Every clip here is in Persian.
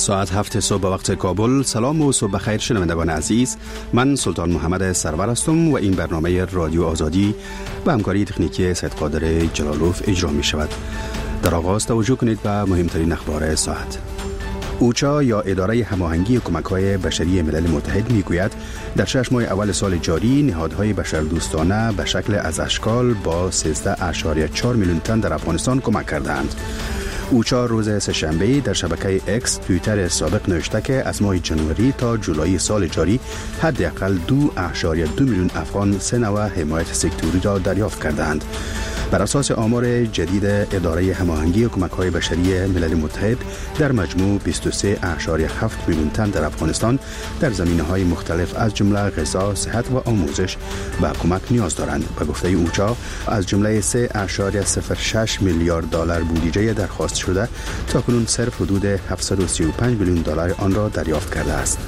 ساعت 7 صبح به وقت کابل. سلام و صبح بخیر شنوندگان عزیز. من سلطان محمد سرور هستم و این برنامه رادیو آزادی با همکاری تکنیکی سید قادر جلالوف اجرا می شود. در آغاز توجه کنید به مهمترین اخبار ساعت. اوچا یا اداره هماهنگی کمک‌های بشری ملل متحد میگوید در 6 ماه اول سال جاری نهادهای بشردوستانه به شکل از اشکال با 13.4 میلیون تن در افغانستان کمک کردند. اوچا روز سه‌شنبه در شبکه اکس توییتر سابق نوشته که از ماه جنوری تا جولای سال جاری حداقل 2.2 میلیون افغان سه نوع حمایت سکتوری را دریافت کردند. بر اساس آمار جدید اداره هماهنگی کمک‌های بشری ملل متحد در مجموع 23.7 میلیون تن در افغانستان در زمینه‌های مختلف از جمله غذا، صحت و آموزش به کمک نیاز دارند. به گفته اوچا از جمله 3.06 میلیارد دلار بودجه درخواست شده تاکنون صرف حدود 735 میلیون دلار آن را دریافت کرده است.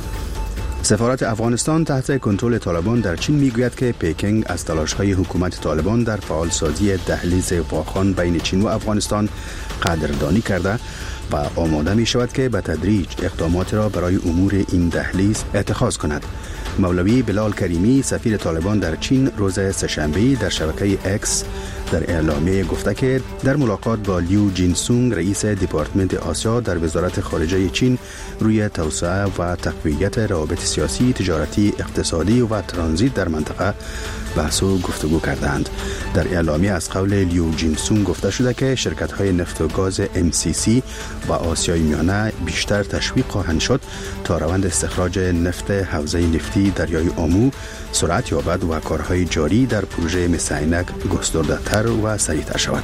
سفارت افغانستان تحت کنترل طالبان در چین میگوید که پکینگ از تلاش‌های حکومت طالبان در فعالسازی دهلیز واخان بین چین و افغانستان قدردانی کرده و آماده می شود که به تدریج اقدامات را برای امور این دهلیز اتخاذ کند. مولوی بلال کریمی سفیر طالبان در چین روز سه‌شنبه در شبکه اکس در اعلامیه گفته که در ملاقات با لیو جینسونگ رئیس دپارتمنت آسیا در وزارت خارجه چین روی توسعه و تقویت روابط سیاسی، تجارتی، اقتصادی و ترانزیت در منطقه بحث و گفتگو کردند. در اعلامیه از قول لیو جینسونگ گفته شده که شرکت‌های نفت و گاز MCC و آسیای میانه بیشتر تشویق خواهند شد تا روند استخراج نفت حوزه نفتی دریای آمو سرعت یابد و کارهای جاری در پروژه مس عینک گسترده‌تر و سریع‌تر شود.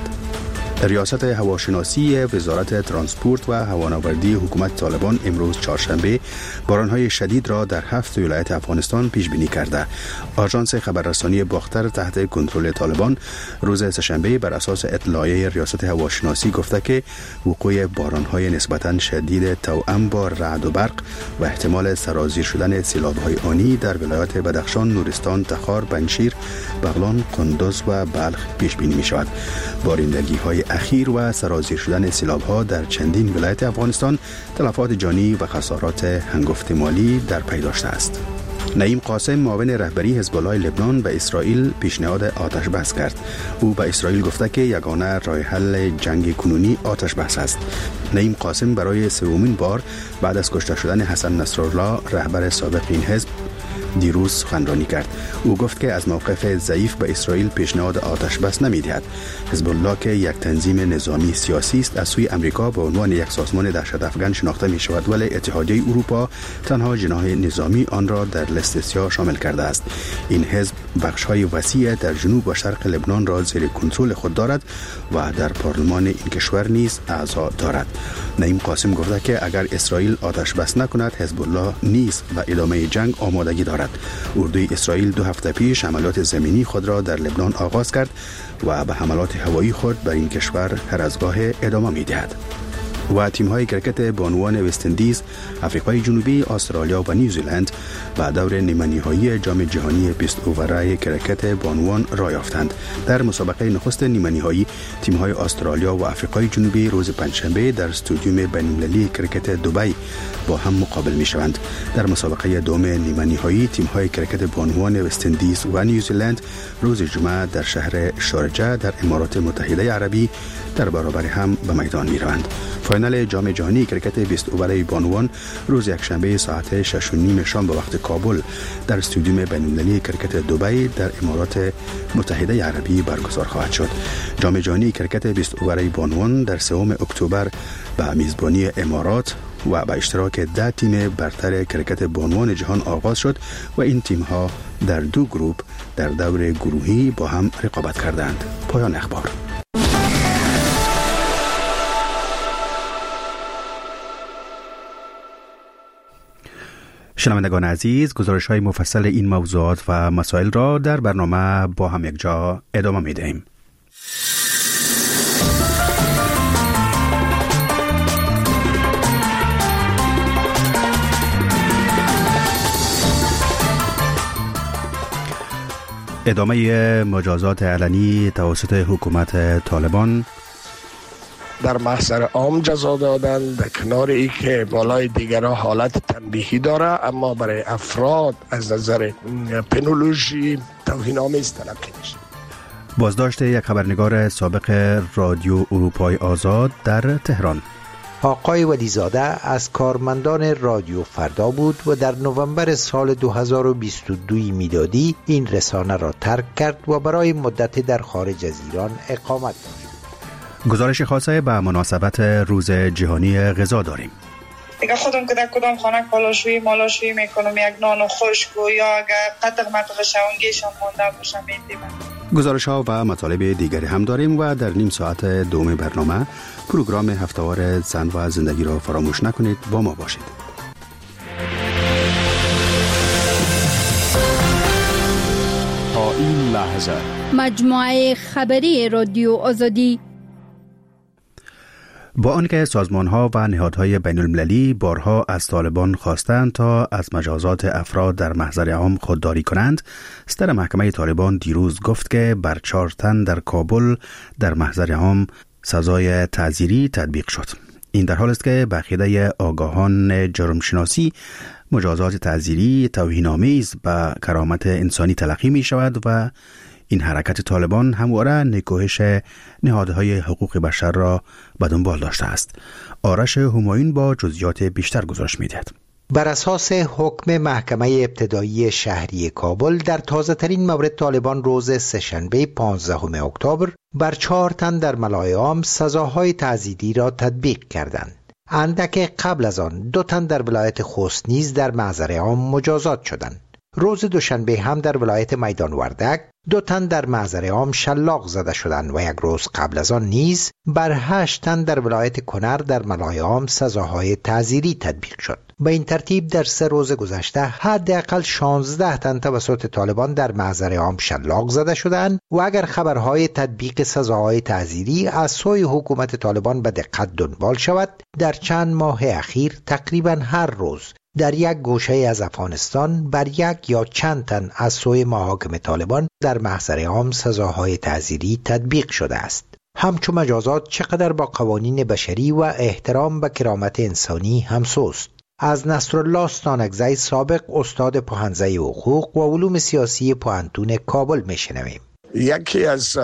ریاست هواشناسی وزارت ترانسپورت و هوانوردی حکومت طالبان امروز چهارشنبه بارانهای شدید را در 7 ولایت افغانستان پیش بینی کرده. آژانس خبررسانی باختر تحت کنترل طالبان روز سه‌شنبه بر اساس اطلاعیه ریاست هواشناسی گفته که وقوع بارانهای نسبتاً شدید توأم با رعد و برق و احتمال سرازیر شدن سیلاب‌های آنی در ولایات بدخشان، نورستان، تخار، پنجشیر، بغلان، قندوز و بلخ پیش بینی می‌شود. بارندگی‌های اخیر و سرازیر شدن سیلاب‌ها در چندین ولایت افغانستان تلفات جانی و خسارات هنگفت مالی در پی داشته است. نعیم قاسم معاون رهبری حزب الله لبنان به اسرائیل پیشنهاد آتش بس کرد. او به اسرائیل گفته که یگانه راه حل جنگ کنونی آتش بس است. نعیم قاسم برای سومین بار بعد از کشته شدن حسن نصرالله رهبر سابق این حزب دیروز سخنرانی کرد. او گفت که از موقف ضعیف به اسرائیل پیشنهاد آتش بس نمی‌دهد. حزب الله که یک تنظیم نظامی سیاسی است از سوی امریکا به عنوان یک سازمان دهشت افکن شناخته می شود، ولی اتحادیه اروپا تنها جناح نظامی آن را در لیست سیاه شامل کرده است. این حزب بخش‌های وسیع در جنوب و شرق لبنان را زیر کنترل خود دارد و در پارلمان این کشور نیز اعضا دارد. نعیم قاسم گفته که اگر اسرائیل آتش بس نکند حزب الله نیز به ادامه جنگ آمادگی دارد. اردوی اسرائیل 2 هفته پیش عملیات زمینی خود را در لبنان آغاز کرد و به حملات هوایی خود بر این کشور هر از گاه ادامه می‌دهد. و تیم‌های کرکت بانوان وست اندیز، آفریقای جنوبی، استرالیا و نیوزیلند به دور نیمه‌نهایی جام جهانی 20 اووره کرکت بانوان راه یافتند. در مسابقه نخست نیمه‌نهایی تیم‌های استرالیا و آفریقای جنوبی روز پنجشنبه در استادیوم بین‌المللی کرکت دبی با هم مقابل می‌شوند. در مسابقه دوم نیمه‌نهایی تیم‌های کرکت بانوان وست اندیز و نیوزیلند روز جمعه در شهر شارجه در امارات متحده عربی در برابر هم به میدان می‌روند. فینال جام جهانی کرکت 20 اووره بانوان روز یکشنبه ساعت 6:30 شام به وقت کابل در استادیوم بین‌المللی کرکت دبی در امارات متحده عربی برگزار خواهد شد. جام جهانی کرکت 20 اووره بانوان در 3 اکتبر به میزبانی امارات و با اشتراک 10 تیم برتر کرکت بانوان جهان آغاز شد و این تیم‌ها در 2 گروه در دور گروهی با هم رقابت کردند. پایان اخبار. شنوندگان عزیز، گزارش‌های مفصل این موضوعات و مسائل را در برنامه با هم یک جا ادامه می‌دهیم. ادامه مجازات علنی توسط حکومت طالبان در محضر عام جزا دادن، در کنار ای که بالای دیگرها حالت تنبیهی داره، اما برای افراد از نظر پنولوژی توهین‌آمیز تلقی میشه. بازداشت یک خبرنگار سابق رادیو اروپای آزاد در تهران. آقای ولیزاده از کارمندان رادیو فردا بود و در نوامبر سال 2022 میلادی این رسانه را ترک کرد و برای مدتی در خارج از ایران اقامت داشت. گزارش خاصه به مناسبت روز جهانی غذا داریم. دیگه خودم که در کدام خانه کالاشویی مالاشویی میکنم، یک نان خشک و یا اگر قطق مطق شونگیشان مانده باشم میدیم. گزارش ها و مطالب دیگری هم داریم و در نیم ساعت دوم برنامه پروگرام هفته‌وار زن و زندگی را فراموش نکنید، با ما باشید. تا این لحظه مجموعه خبری رادیو آزادی با آنکه سازمان‌ها و نهادهای بین‌المللی بارها از طالبان خواستند تا از مجازات افراد در محضر عام خودداری کنند، صدر محکمه طالبان دیروز گفت که بر 4 تن در کابل در محضر عام سزای تعزیری تطبیق شد. این در حال است که به عقیده آگاهان جرمشناسی مجازات تعزیری توهین‌آمیز به کرامت انسانی تلقی می شود و این حرکت طالبان همواره نکوهش نهادهای حقوق بشر را به دنبال داشته است. آرش همایون با جزئیات بیشتر گزارش می‌دهد. بر اساس حکم محکمه ابتدایی شهری کابل در تازه ترین مورد، طالبان روز سه‌شنبه 15 اکتبر بر 4 تن در ملأ عام سزاهای تعزیری را تطبیق کردند. اندک قبل از آن 2 تن در ولایت خوست نیز در محضر عام مجازات شدند. روز دوشنبه هم در ولایت میدان وردک 2 تن در محضر عام شلاق زده شدند و یک روز قبل از آن نیز بر 8 تن در ولایت کنر در ملأ عام سزاهای تعزیری تطبیق شد. به این ترتیب در 3 روز گذشته حداقل 16 تن توسط طالبان در محضر عام شلاق زده شدند و اگر خبرهای تطبیق سزاهای تعزیری از سوی حکومت طالبان به دقت دنبال شود، در چند ماه اخیر تقریبا هر روز در یک گوشه از افغانستان بر 1 یا چند تن از سوی محاکم طالبان در محضر عام سزاهای تعزیری تطبیق شده است. همچون مجازات چقدر با قوانین بشری و احترام به کرامت انسانی همسوست. از نصرالله ستانکزی، سابق استاد پوهنځی حقوق و علوم سیاسی پوهنتون کابل میشنویم. یکی از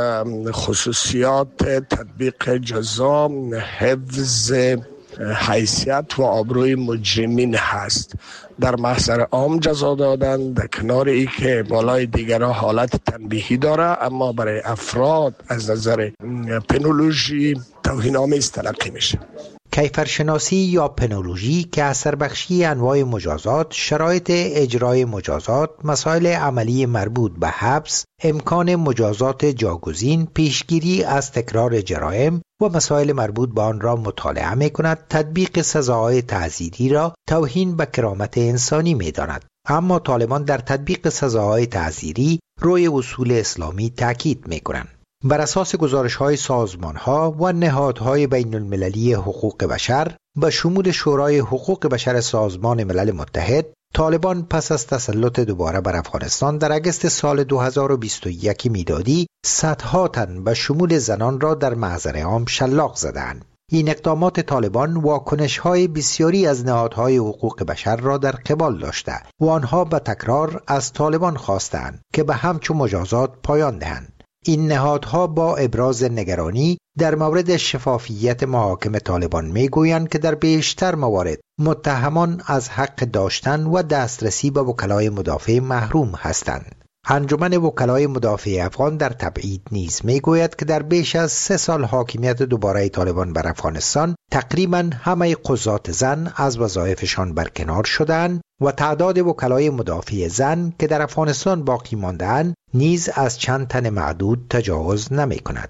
خصوصیات تطبیق جزا حفظ حیثیت و آبروی مجرمین هست. در محضر عام جزا دادن، در کنار ای که بالای دیگرها حالت تنبیهی داره، اما برای افراد از نظر پنولوژی توهین‌آمیز تلقی میشه. کیفرشناسی یا پنولوژی که اثر بخشی انواع مجازات، شرایط اجرای مجازات، مسائل عملی مربوط به حبس، امکان مجازات جاگزین، پیشگیری از تکرار جرایم و مسائل مربوط به آن را مطالعه می کند. تطبیق سزاهای تعزیری را توهین به کرامت انسانی می داند. اما طالبان در تطبیق سزاهای تعزیری روی اصول اسلامی تاکید می کنند. بر اساس گزارش‌های سازمان‌ها و نهادهای بین‌المللی حقوق بشر به شمول شورای حقوق بشر سازمان ملل متحد، طالبان پس از تسلط دوباره بر افغانستان در اگست سال 2021 میلادی صدها تن به شمول زنان را در محضر عام شلاق زدند. این اقدامات طالبان واکنش‌های بسیاری از نهادهای حقوق بشر را در قبال داشته و آنها به تکرار از طالبان خواستند که به همچون مجازات پایان دهند. این نهادها با ابراز نگرانی در مورد شفافیت محاکم طالبان میگویند که در بیشتر موارد متهمان از حق داشتن و دسترسی به وکلای مدافع محروم هستند. انجمن وکلای مدافع افغان در تبعید نیز میگوید که در بیش از 3 سال حاکمیت دوباره طالبان بر افغانستان تقریباً همه قضات زن از وظایفشان برکنار شدند و تعداد وکلای مدافع زن که در افغانستان باقی مانده‌اند نیز از چند تن معدود تجاوز نمی کند.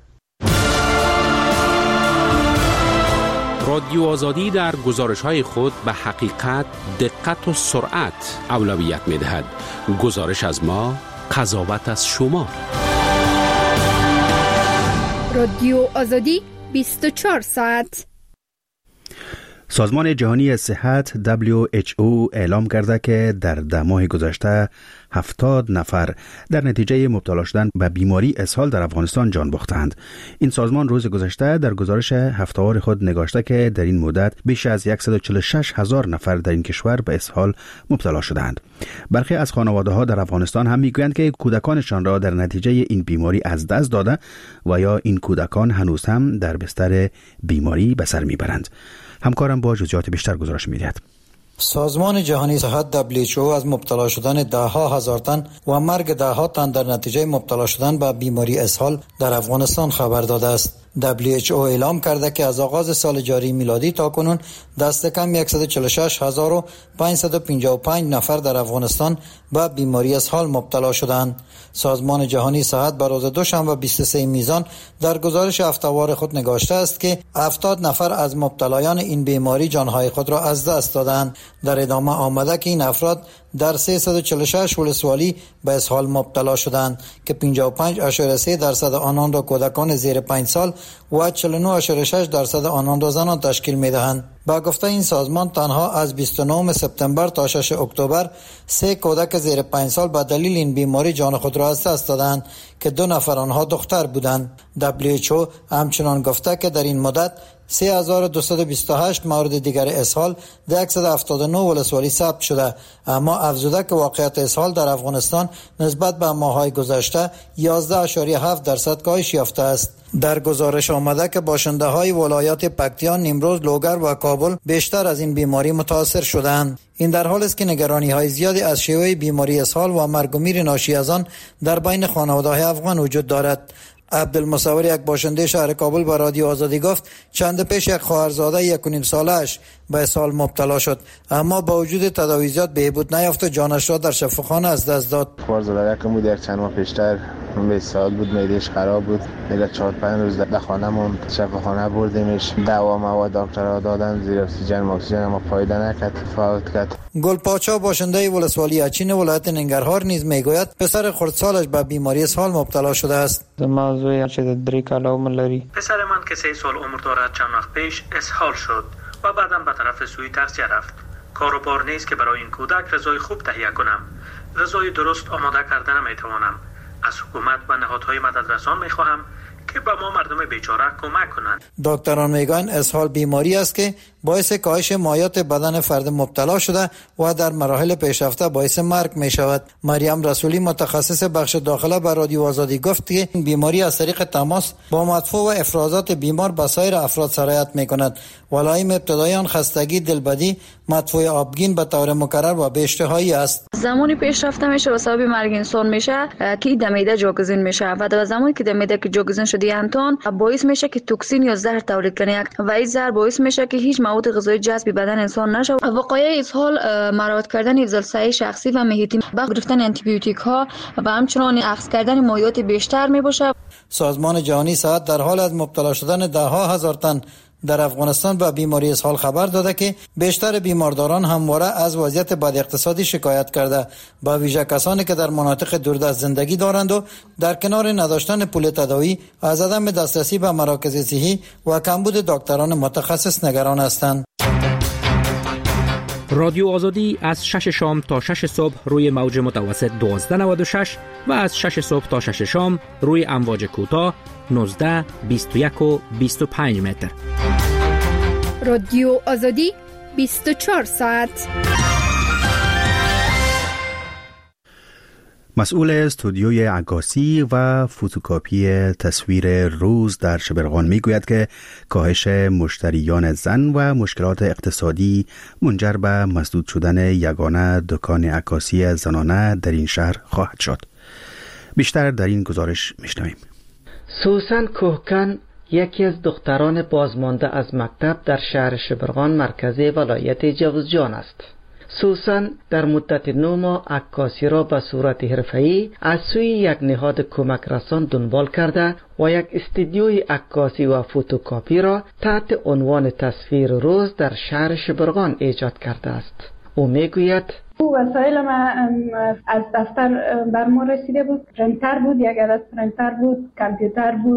رادیو آزادی در گزارش‌های خود به حقیقت، دقت و سرعت اولویت می‌دهد. گزارش از ما، قضاوت از شما. رادیو آزادی 24 ساعت. سازمان جهانی صحت WHO اعلام کرده که در 10 ماه گذشته 70 نفر در نتیجه مبتلا شدن به بیماری اسهال در افغانستان جان باختند. این سازمان روز گذشته در گزارش هفته‌وار خود نگاشته که در این مدت بیش از 146,000 نفر در این کشور به اسهال مبتلا شدند. برخی از خانواده‌ها در افغانستان هم میگویند که کودکانشان را در نتیجه این بیماری از دست داده و یا این کودکان هنوز هم در بستر بیماری به سر میبرند. همکارم با جزئیات بیشتر گزارش می‌دهد. سازمان جهانی صحت WHO از مبتلا شدن ده‌ها هزار تن و مرگ ده‌ها تن در نتیجه مبتلا شدن به بیماری اسهال در افغانستان خبر داده است. WHO اعلام کرده که از آغاز سال جاری میلادی تا کنون دست کم 146,555 نفر در افغانستان به بیماری اسهال مبتلا شدند. سازمان جهانی صحت بر روز دوشنبه 23 میزان در گزارش هفته‌وار خود نگاشته است که 70 نفر از مبتلایان این بیماری جانهای خود را از دست دادند. در ادامه آمده که این افراد در 346 ولسوالی به اسهال مبتلا شدند که 55.3% آنان را کودکان زیر 5 سال و 49.6% آنان را زنان تشکیل می‌دهند. با گفته این سازمان تنها از 29 سپتامبر تا 6 اکتبر 3 کودک زیر 5 سال به دلیل این بیماری جان خود را از دست دادند که 2 نفر آنها دختر بودند. WHO همچنان گفته که در این مدت 3228 مورد دیگر اسهال در 179 ولسوالی ثبت شده، اما افزوده که واقعیت اسهال در افغانستان نسبت به ماه‌های گذشته 11.7% کاهش یافته است. در گزارش آمده که باشنده‌های ولایات پکتیان، نیمروز، لوگر و کابل بیشتر از این بیماری متاثر شدند. این در حالی است که نگرانی‌های زیادی از شیوع بیماری اسهال و مرگ و میر ناشی از آن در بین خانواده‌های افغان وجود دارد. عبدالمصور، یک باشنده شهر کابل، با رادیو آزادی گفت چند پیش یک خواهرزاده 1.5 سالش به اسهال مبتلا شد، اما با وجود تداویات بهبود نیافت و جانش را در شفاخانه از دست داد. خواهرزاده یکم بود، یک چند ماه پیشتر به اسهال بود، معده‌اش خراب بود، دیگه 4-5 روز در خانه موند، شفاخانه بردیمش، دوا مواد دکترها دادن، زیر اکسیژن اما فایده نکرد، فوت کرد. گلپاچا، باشنده ولسوالی اچین ولایت ننگرهار، نیز میگوید پسر خردسالش به بیماری اسهال مبتلا شده است. موضوع چې 3 کاله عمر لري. پسر من که 3 سال عمر دارد چند وقت پیش اسهال شد و بعدم به طرف سوی تغذیه رفت. کار و بار نیست که برای این کودک غذای خوب تهیه کنم. غذای درست آماده کردن نمیتوانم. از حکومت و نهادهای مددرسان میخواهم که به ما مردم بیچاره کمک کنند. دکتران میگن اسهال بیماری است که باعث کاهش مایات بدن فرد مبتلا شده و در مراحل پیشرفته باعث مرگ می شود. مریم رسولی، متخصص بخش داخله، بر رادیو آزادی گفت که این بیماری از طریق تماس با مدفوع و افرازات بیمار به سایر افراد سرایت می کند. علائم ابتدایی آن خستگی، دلبدی، مدفوع آبگین به طور مکرر و به اشتهایی است. زمانی پیشرفته میشه و سبب مرگ انسان میشه که در معده جاگزین میشه و در زمانی که در معده که جاگزین شده انتون باعث میشه که توکسین یا زهر تولید کنه و این زهر باعث میشه که هیچ مواد غذایی جذب بدن انسان نشه. وقایع اسهال مراعات کردن حفظ صحه شخصی و محیطی، با گرفتن آنتی بیوتیک ها و همچنین اخذ کردن مایعات بیشتر میباشه. سازمان جهانی صحت در حال از مبتلا شدن ده‌ها هزار تن در افغانستان به بیماری اسهال خبر داده که بیشتر بیمارداران همواره از وضعیت بد اقتصادی شکایت کرده، با ویژه کسانی که در مناطق دوردست زندگی دارند و در کنار نداشتن پول تداوی از عدم دسترسی به مراکز صحی و کمبود دکتران متخصص نگران هستند. رادیو آزادی از 6 شام تا 6 صبح روی موج متوسط 1296 و از 6 صبح تا 6 شام روی امواج کوتاه 19، 21 و 25 متر. رادیو آزادی 24 ساعت. مسئول استودیوی عکاسی و فتوکاپی تصویر روز در شبرغان میگوید که کاهش مشتریان زن و مشکلات اقتصادی منجر به مسدود شدن یگانه دکان عکاسی زنانه در این شهر خواهد شد. بیشتر در این گزارش میشنویم. سوسن کوهکن، یکی از دختران بازمانده از مکتب در شهر شبرغان مرکز ولایت جوزجان است. سوسن در مدت 9 ماه عکاسی را به صورت حرفه‌ای از سوی یک نهاد کمک رسان دنبال کرده و یک استودیوی عکاسی و فتوکاپی را تحت عنوان تصویر روز در شهر شبرغان ایجاد کرده است. او میگوید وسایل ما از دفتر بر ما رسیده بود. پرینتر بود، یک عدد پرینتر بود، کامپیوتر بود،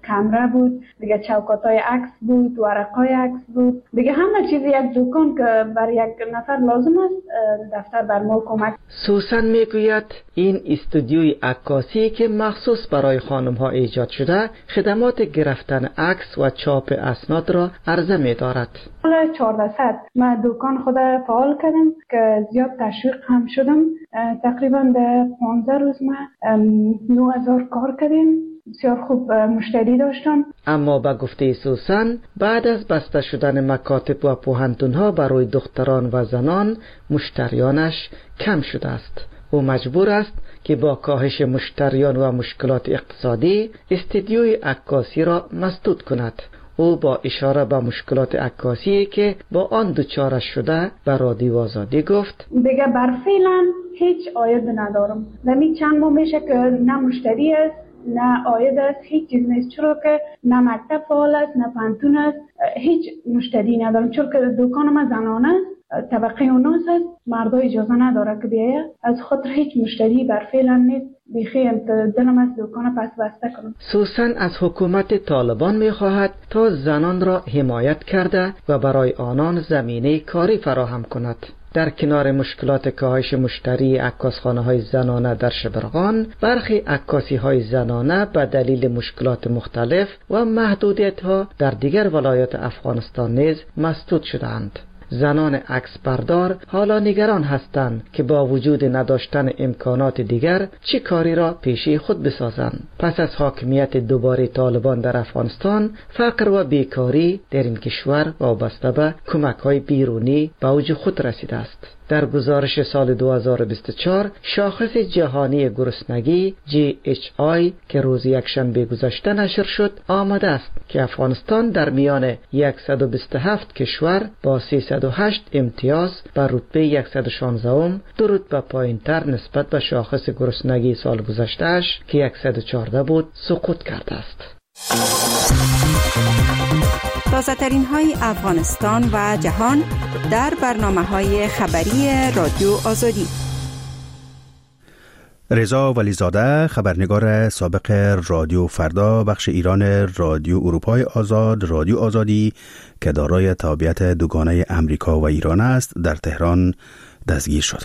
کمره بود، دیگه چوکاتای عکس بود، ورقای عکس بود، دیگه همه چیز یک دکان که برای یک نفر لازم است دفتر بر ما کمک. سوسن میگوید این استودیوی عکاسی که مخصوص برای خانم ها ایجاد شده خدمات گرفتن عکس و چاپ اسناد را عرضه می‌دارد. حالا 1400 من دکان خود فعال کردم که زیاد تشویق هم شدم. تقریبا در 15 روز ما 9000 کار کردیم، بسیار خوب مشتری داشتن. اما به گفته سوسن بعد از بسته شدن مکاتب و پوهنتون‌ها برای دختران و زنان مشتریانش کم شده است. او مجبور است که با کاهش مشتریان و مشکلات اقتصادی استودیوی عکاسی را مسدود کند. او با اشاره به مشکلات عکاسی که با آن دچار شده به رادیو آزادی گفت دیگه برفعلا هیچ عاید ندارم. نمی چند ماه میشه که نه مشتری است نه عاید است، هیچ چیز نیست، چرا که نه مکتب فعال است نه پانتون است، هیچ مشتری ندارم، چرا که دکان ما زنانه است، طبقه اوناس است، مردا اجازه نداره که بیاید، از خاطر هیچ مشتری برفعلا نیست. بیخی دلم از دکان پس بسته کنم. سوسن از حکومت طالبان می‌خواهد تا زنان را حمایت کرده و برای آنان زمینه کاری فراهم کند. در کنار مشکلات کاهش مشتری عکاسخانه‌های زنانه در شبرغان، برخی عکاسی‌های زنانه به دلیل مشکلات مختلف و محدودیت‌ها در دیگر ولایات افغانستان نیز مسدود شدند. زنان عکس بردار حالا نگران هستند که با وجود نداشتن امکانات دیگر چه کاری را پیش خود بسازند. پس از حاکمیت دوباره طالبان در افغانستان، فقر و بیکاری در این کشور وابسته به کمک‌های بیرونی به اوج خود رسیده است. در گزارش سال 2024 شاخص جهانی گرسنگی GHI که روز یکشنبه گذشته نشر شد آمده است که افغانستان در میان 127 کشور با 308 امتیاز بر رتبه 116ام، دو رتبه پایین‌تر نسبت به شاخص گرسنگی سال گذشته‌اش که 114 بود سقوط کرده است. تازه‌ترین های افغانستان و جهان در برنامه‌های خبری رادیو آزادی. رضا ولیزاده، خبرنگار سابق رادیو فردا بخش ایران رادیو اروپای آزاد رادیو آزادی که دارای تابعیت دوگانه امریکا و ایران است، در تهران دستگیر شد.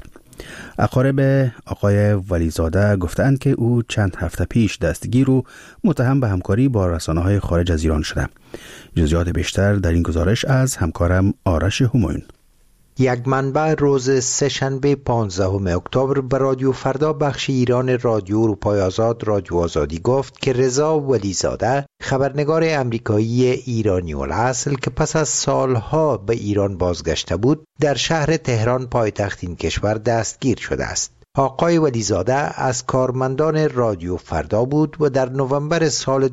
اقارب آقای ولیزاده گفتند که او چند هفته پیش دستگیر و متهم به همکاری با رسانه‌های خارج از ایران شده. جزئیات بیشتر در این گزارش از همکارم آرش همایون. یک منبع روز سه‌شنبه 15 اکتبر به رادیو فردا بخش ایران رادیو اروپای آزاد رادیو آزادی گفت که رضا ولیزاده، خبرنگار امریکایی ایرانی الاصل که پس از سالها به ایران بازگشته بود، در شهر تهران پایتخت این کشور دستگیر شده است. آقای ولیزاده از کارمندان رادیو فردا بود و در نوامبر سال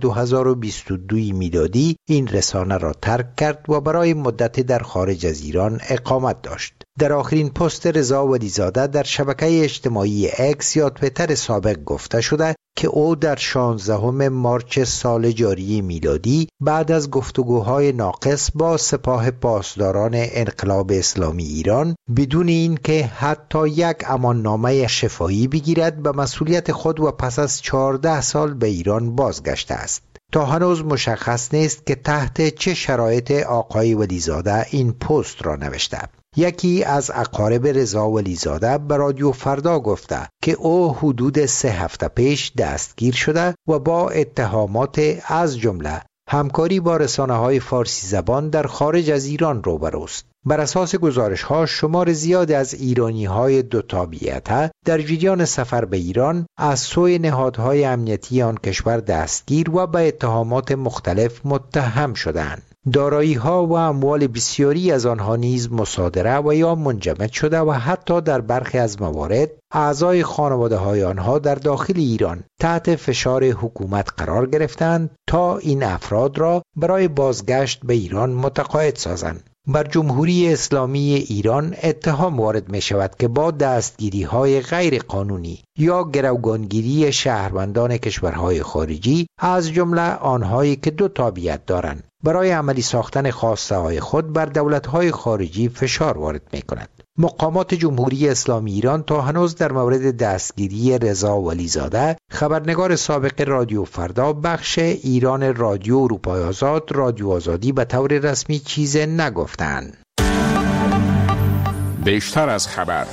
2022 میلادی این رسانه را ترک کرد و برای مدتی در خارج از ایران اقامت داشت. در آخرین پست رضا ولیزاده در شبکه اجتماعی اکس یا توییتر سابق گفته شده که او در 16 مارس سال جاری میلادی بعد از گفتگوهای ناقص با سپاه پاسداران انقلاب اسلامی ایران بدون اینکه حتی یک اماننامه شفاهی بگیرد به مسئولیت خود و پس از 14 سال به ایران بازگشته است. تا هنوز مشخص نیست که تحت چه شرایط آقای ولیزاده این پست را نوشته. یکی از اقارب رضا ولیزاده به رادیو فردا گفته که او حدود 3 هفته پیش دستگیر شده و با اتهامات از جمله همکاری با رسانه‌های فارسی زبان در خارج از ایران روبروست. بر اساس گزارش‌ها شمار زیاد از ایرانی‌های دو تابعیت در جریان سفر به ایران از سوی نهادهای امنیتی آن کشور دستگیر و به اتهامات مختلف متهم شدند. دارایی‌ها و اموال بسیاری از آنها نیز مصادره و یا منجمد شده و حتی در برخی از موارد اعضای خانواده‌های آنها در داخل ایران تحت فشار حکومت قرار گرفتند تا این افراد را برای بازگشت به ایران متقاعد سازند. بر جمهوری اسلامی ایران اتهام وارد می شود که با دستگیری‌های غیر قانونی یا گروگانگیری شهروندان کشورهای خارجی از جمله آنهایی که دو تابعیت دارند برای عملی ساختن خواسته‌های خود بر دولت‌های خارجی فشار وارد می کند. مقامات جمهوری اسلامی ایران تا هنوز در مورد دستگیری رضا ولیزاده، خبرنگار سابق رادیو فردا، بخش ایران رادیو اروپای آزاد، رادیو آزادی به طور رسمی چیزی نگفتند. بیشتر از خبر.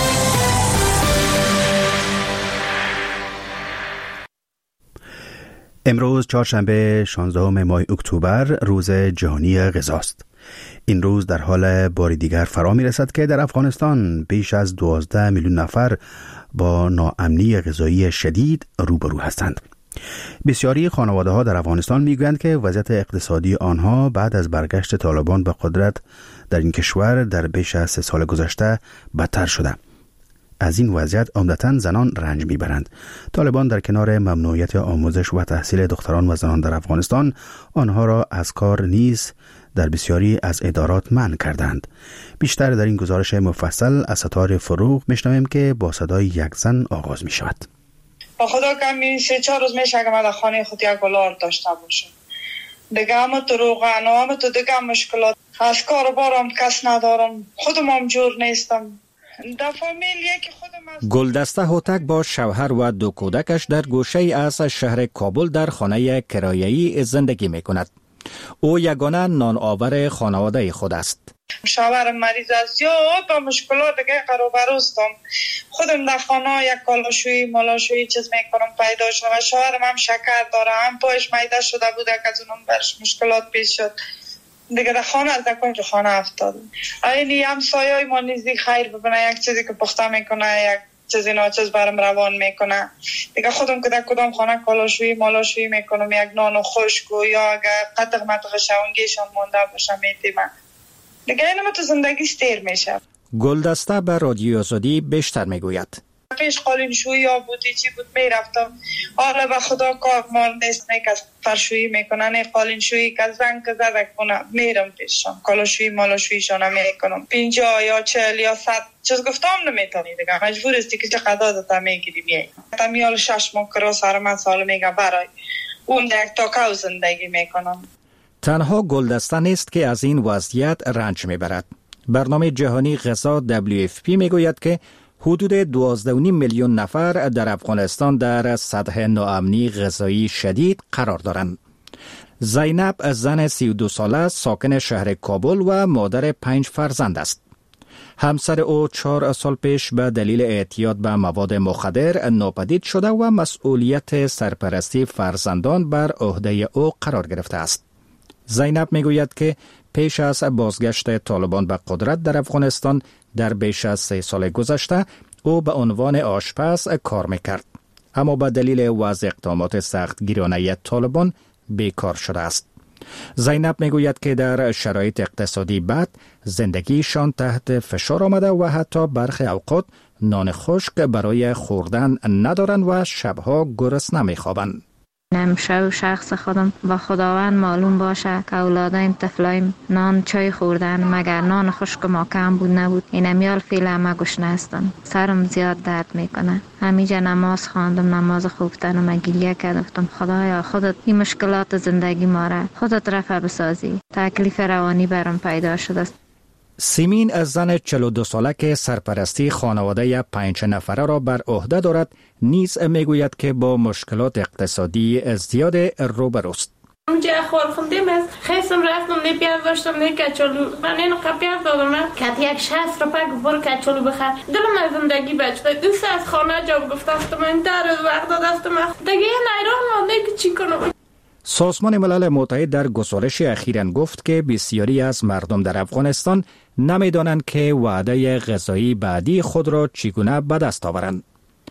امروز چهارشنبه 16 ماه اکتبر روز جهانی غذاست. این روز در حال باری دیگر فرا می رسد که در افغانستان بیش از 12 میلیون نفر با ناامنی غذایی شدید روبرو هستند. بسیاری خانواده ها در افغانستان می گویند که وضعیت اقتصادی آنها بعد از برگشت طالبان به قدرت در این کشور در بیش از 3 سال گذشته بدتر شده. از این وضعیت عمدتاً زنان رنج میبرند. طالبان در کنار ممنوعیت آموزش و تحصیل دختران و زنان در افغانستان، آنها را از کار نیز در بسیاری از ادارات منع کردند. بیشتر در این گزارش مفصل از ستاره فروغ میشنویم که با صدای یک زن آغاز می شود. با خدا کمی 3-4 روز میشه که من در خانه خود یک دلار داشته باشم. دیگه همه تو روغن و همه تو دیگه مشکلات. از کار بارم کس ندارم. خودم هم جور نیستم. گلدسته هوتک با شوهر و 2 کودکش در گوشه از شهر کابل در خانه کرایه‌ای زندگی می کند. او یگانه نان آور خانواده خود است. شوهرم مریض است، زیاد با مشکلات دیگه قروبروستم. خودم در خانه یک کالاشویی مالاشویی چیز میکنم پیدا شد و شوهرم هم شکر داره، هم پایش میده شده بود که از اونم برش مشکلات پیش شد. دیگه در خانه از کنج خانه افتادم. اینی همسایه‌ای ما نیزی خیر ببینه، یک چیزی که پخته میکنه، یک چیزی ناچیز برام روان میکنه. دیگه خودم که در کدام خانه کالاشویی مالاشویی میکنم، یک نان خشک و یا اگر قطق مطق شونگیشان مونده باشه میتیمه. دیگه اینم تو زندگی ستیر میشه. گلدسته به رادیو آزادی بیشتر میگوید. پیش قالین شویی ها بودی چی بود میرفتم، حالا به خدا کار مال نیست، نه که فرشویی میکنن، نه قالین شویی که زنگ که زدک کنم میرم پیششان، کالاشویی مالاشوییشان میکنم. 50 یا 40 یا 100 چیز گفتم نمیتونی دیگه، مجبور استی که چه قضا داتا میگیری میایی. تمیال 6 ماه کرا سر من سال میگه برای اون یک تاکاو زندگی میکنم. تنها گلدسته نیست که از این وضعیت رنج میبرد. برنامه جهانی غذا WFP میگوید که حدود 12.5 میلیون نفر در افغانستان در سطح ناامنی غذایی شدید قرار دارند. زینب زن 32 ساله ساکن شهر کابل و مادر 5 فرزند است. همسر او 4 سال پیش به دلیل اعتیاد به مواد مخدر ناپدید شده و مسئولیت سرپرستی فرزندان بر عهده او قرار گرفته است. زینب میگوید که پیش از بازگشت طالبان به قدرت در افغانستان در بیش از 3 سال گذشته او به عنوان آشپز کار میکرد، اما به دلیل وضع اقدامات سختگیرانه طالبان بیکار شده است. زینب میگوید که در شرایط اقتصادی بد زندگیشان تحت فشار آمده و حتی برخی اوقات نان خشک برای خوردن ندارند و شبها گرسنه میخوابند. نمیشه و شخص خودم با خداوند معلوم باشه که اولادایم طفلایم نان چای خوردن، مگر نان خشک ما کم بود نبود. این امیال فیل ما گشنه هستم، سرم زیاد درد میکنه. همیجا نماز خواندم، نماز خوفتن و گریه کردم خدایا خودت این مشکلات زندگی ما را خودت رفع بسازی. تکلیف روانی برام پیدا شده است. سیمین از زن 42 ساله که سرپرستی خانواده 5 نفره را بر عهده دارد نیز میگوید که با مشکلات اقتصادی زیاد روبروست. اونجا خور خوندیم از خیسم رفتم نه پیاز داشتم نه کچالو، من اینو پیاز دادم که یک 60 روپیه برو کچالو بخر. دلم از زندگی بچه دوست از خانه جا گفتم من در وقت دادم دیگه نیرون مونده که چی کنم. سازمان ملل متحد در گزارش اخیراً گفت که بسیاری از مردم در افغانستان نمی‌دانند که وعده غذایی بعدی خود را چگونه به دست آورند.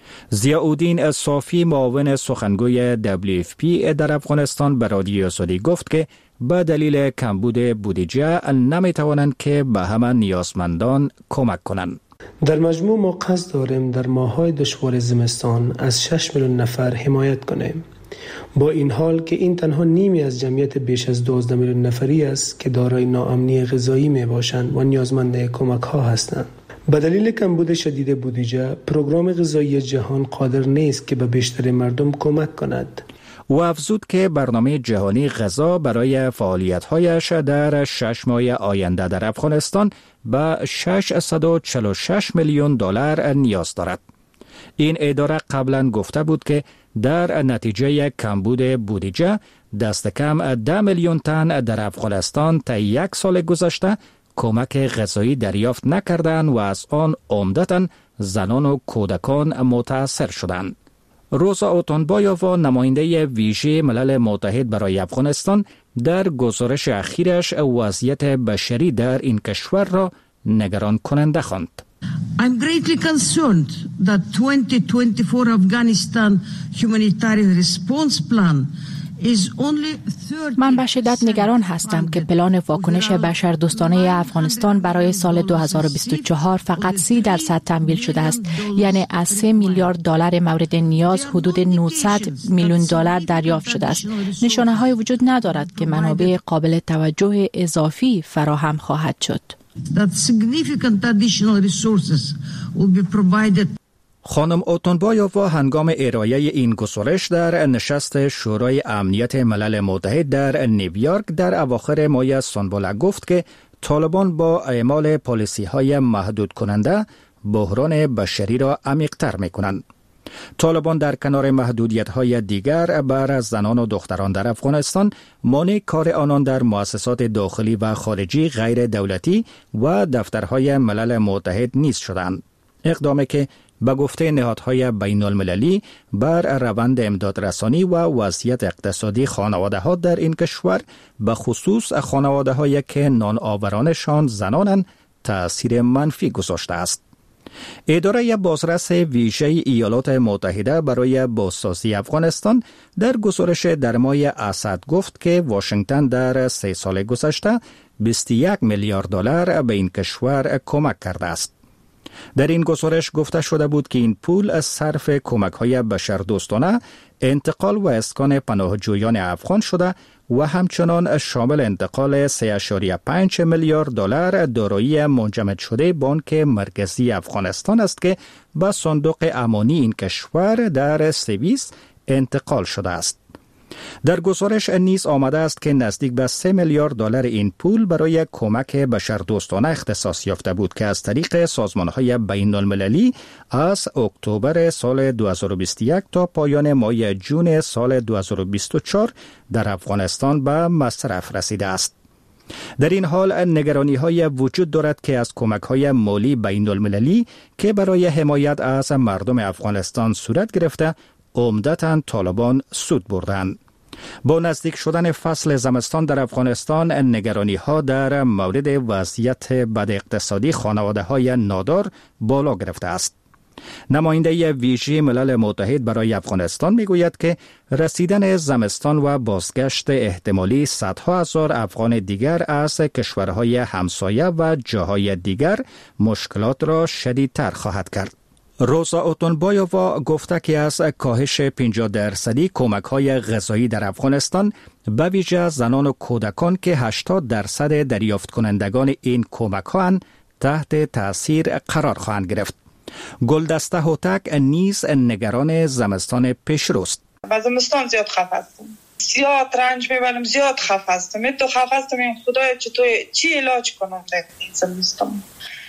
ضیاءالدین صافی معاون سخنگوی WFP در افغانستان به رادیو آزادی گفت که به دلیل کمبود بودجه نمی‌توانند که به همه نیازمندان کمک کنند. در مجموع ما قصد داریم در ماه‌های دشوار زمستان از 6 میلیون نفر حمایت کنیم. با این حال که این تنها نیمی از جمعیت بیش از 12 میلیون نفری است که دارای ناامنی غذایی می باشند و نیازمند کمک ها هستند. به دلیل کمبود شدید بودجه، پروگرام غذایی جهان قادر نیست که به بیشتر مردم کمک کند. و افزود که برنامه جهانی غذا برای فعالیت‌هایش در 6 ماه آینده در افغانستان به 646 میلیون دلار نیاز دارد. این اداره قبلا گفته بود که در نتیجه کمبود بودجه دست کم 10 میلیون تن در افغانستان تا 1 سال گذشته کمک غذایی دریافت نکردند و از آن عمدتاً زنان و کودکان متاثر شدند. روزا اوتونبایووا نماینده ویژه ملل متحد برای افغانستان در گزارش اخیرش وضعیت بشری در این کشور را نگران کننده خواند. I'm greatly concerned that 2024 Afghanistan humanitarian response plan من به شدت نگران هستم که پلان واکنش بشردوستانه افغانستان برای سال 2024 فقط 30% تمویل شده است، یعنی از 3 میلیارد دلار مورد نیاز حدود 900 میلیون دلار دریافت شده است. نشانه‌های وجود ندارد که منابع قابل توجه اضافی فراهم خواهد شد. خانم اوتونبایووا هنگام ارائه این گزارش در نشست شورای امنیت ملل متحد در نیویورک در اواخر ماه سنبل گفت که طالبان با اعمال پالیسی‌های محدود کننده بحران بشری را عمیق‌تر می‌کنند. طالبان در کنار محدودیت‌های دیگر بر زنان و دختران در افغانستان مانع کار آنان در مؤسسات داخلی و خارجی غیر دولتی و دفترهای ملل متحد نیز شدند. اقدامی که به گفته نهادهای بین المللی بر روند امدادرسانی و وضعیت اقتصادی خانواده‌ها در این کشور به خصوص خانواده‌هایی که نان آورانشان زنانند تأثیر منفی گذاشته است. اداره بازرس ویژه ایالات متحده برای بازسازی افغانستان در گزارش در ماه اسد گفت که واشنگتن در 3 سال گذشته 21 میلیارد دلار به این کشور کمک کرده است. در این گزارش گفته شده بود که این پول از صرف کمک‌های بشردوستانه، انتقال و اسکان پناهجویان افغان شده و همچنان شامل انتقال 3.5 میلیارد دلار دارایی منجمد شده بانک مرکزی افغانستان است که به صندوق امانی این کشور در سوئیس انتقال شده است. در گزارش نیز آمده است که نزدیک به 3 میلیارد دلار این پول برای کمک بشردوستانه اختصاص یافته بود که از طریق سازمان‌های بین المللی از اکتبر سال 2021 تا پایان ماه جون سال 2024 در افغانستان به مصرف رسیده است. در این حال نگرانی‌های وجود دارد که از کمک‌های مالی بین المللی که برای حمایت از مردم افغانستان صورت گرفته عمدتاً طالبان سود بردند. با نزدیک شدن فصل زمستان در افغانستان نگرانی‌ها در مورد وضعیت بد اقتصادی خانواده‌های نادار بالا گرفته است. نماینده ویژه ملل متحد برای افغانستان میگوید که رسیدن زمستان و بازگشت احتمالی صدها هزار افغان دیگر از کشورهای همسایه و جاهای دیگر مشکلات را شدیدتر خواهد کرد. روزا اوتونبایووا گفته که از کاهش 50% کمک‌های غذایی در افغانستان به ویژه زنان و کودکان که 80% دریافت کنندگان این کمک‌ها تحت تأثیر قرار خواهند گرفت. گلدسته هوتک نیز نگران زمستان پیشروست. با زمستان زیاد خفه هستم، زیاد رنج میبرم، زیاد خفه هستم. من تو خفه هستم، این خدایا چی علاج کنم در این زمستان؟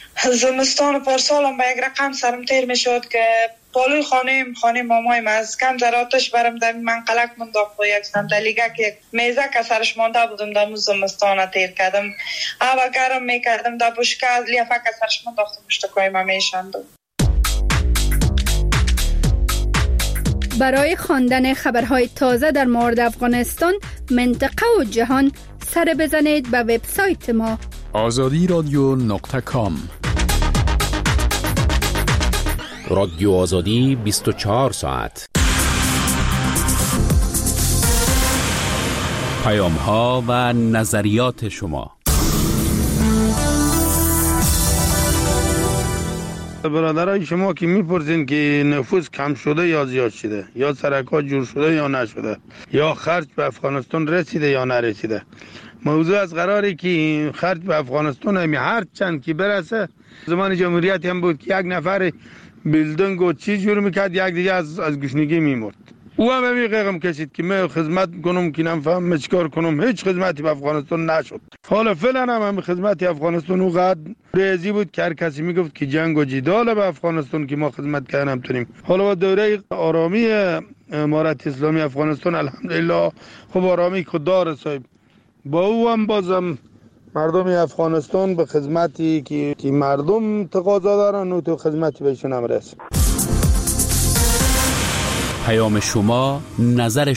زمستان پارسالم به یک رقم سرم تیر می شد که پالوی خانه مامایم از کم زراتش برم در منقلک منداخت و یک صندلیگه که میزه که سرش مانده بودم در زمستان تیر کردم. هوا گرم می کردم در بشکه لیفه که سرش منداخت مشتکای ما میشندم. برای خواندن خبرهای تازه در مورد افغانستان، منطقه و جهان سر بزنید به وبسایت ما azadiradyo.com. رادیو آزادی 24 ساعت. پیام ها و نظریات شما. برادرای شما که میپرسین که نفوس کم شده یا زیاد شده، یا سرکات جور شده یا نشده، یا خرج به افغانستان رسیده یا نرسیده، موضوع از قراری که خرج به افغانستان هر چند که برسه، زمان جمهوریت هم بود که یک نفر بیلدنگ و چی جور میکرد، یک دیگه از گشنگی میمرد. او هم میگم کشید که من خدمت کنم که نفهم چیکار کنم. هیچ خدمتی به افغانستان نشد. حالا فعلا هم خدمتی افغانستان اونقدر ریزی بود که هر کسی میگفت که جنگ و جدال به افغانستان که ما خدمت کردن تونیم. حالا با دوره آرامی امارت اسلامی افغانستان الحمدلله خب آرامی خود داره صاحب. با او هم بازم مردم افغانستان به خدمتی که مردم تقاضا دارن و تو خدمتی بهشون هم رسید. پیام شما، نظر